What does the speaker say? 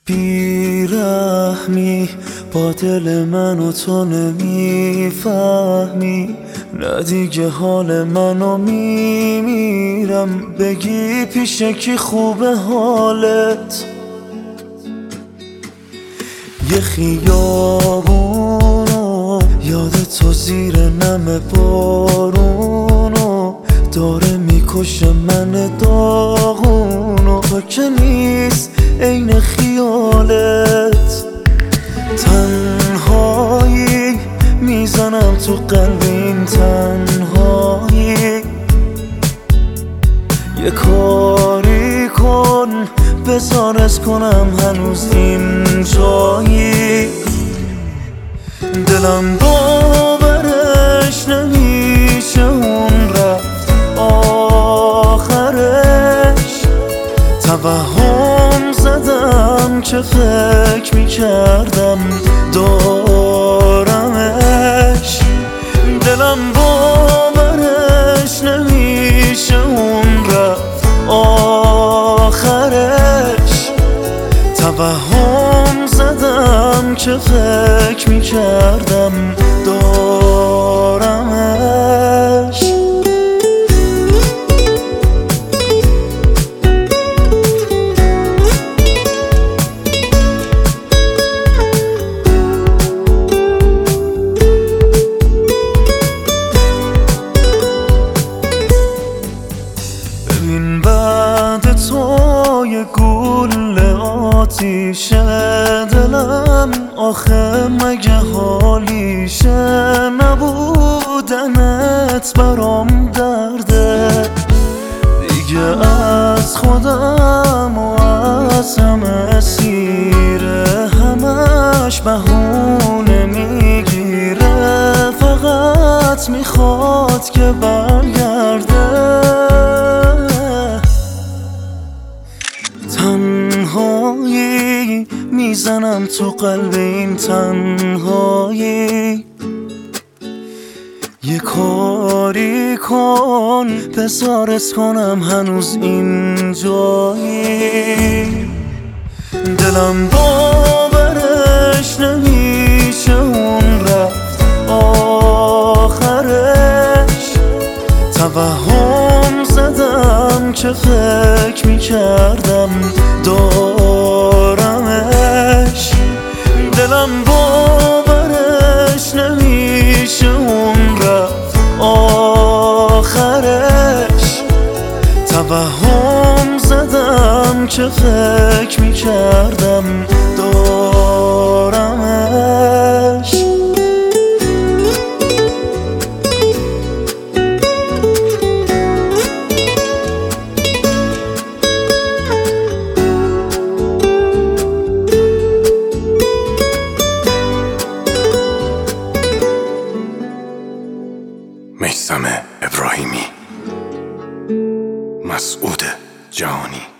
بیرحمی با دل منو تو نمیفهمی، نه دیگه حال منو میمیرم. بگی پیش کی خوبه حالت؟ یه خیابونو یاد تو زیر نم بارونو داره میکشه من داغونو. تو که نیست عین خیالت، تنهایی میزنم تو قلبیم، تنهایی. یه کاری کن بزارت کنم هنوز این جایی. دلم باورش نمیشه اون رفت آخرش. توهم زدم که فکر میکردم دارمش. دلم باورش نمیشه اون رفت آخرش. توهم زدم که فکر میکردم دارمش. ببین بعد تو یه گوله آتیشه دلم، آخه مگه حالیشه؟ نبودنت برام درده دیگه، از خودم و از همه سیره. همش بهونه میگیره، فقط میخواد که برگرده. تنهایی میزنم تو قلب این تنهایی. یه کاری کن بزارت کنم هنوز این جایی. دلم باورش نمیشه اون رفت آخرش. توهم زدم که فکر میکردم دارمش. دلم باورش نمیشه اون رفت آخرش. توهم زدم که فکر میکردم دارمش. میثم ابراهیمی، مسعود جهانی.